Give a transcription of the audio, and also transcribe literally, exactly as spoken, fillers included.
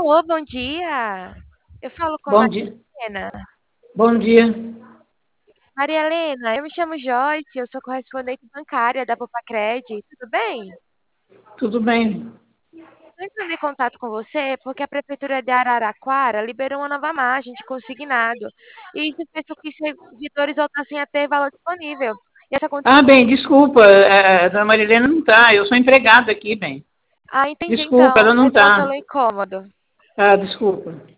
Alô, bom dia. Eu falo com a Bom Maria dia. Helena. Bom dia. Maria Helena, eu me chamo Joyce, eu sou correspondente bancária da Popacred. Tudo bem? Tudo bem? Eu entrando em contato com você porque a Prefeitura de Araraquara liberou uma nova margem de consignado. E isso fez com que servidores voltassem a ter valor disponível. E essa Ah, condição. bem, desculpa, a dona Marilena não está. Eu sou empregada aqui, bem. Ah, entendi Desculpa, então. ela não Perdão está. pelo incômodo. Ah, desculpa.